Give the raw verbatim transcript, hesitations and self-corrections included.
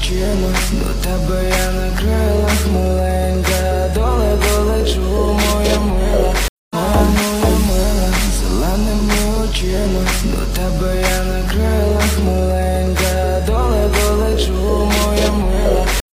очима, до тебе я на крилах, маленька, доле долечу, моя мила, моя, моя мила, зеленими очима, до тебе я на крилах, маленька, доле долечу, моя мила.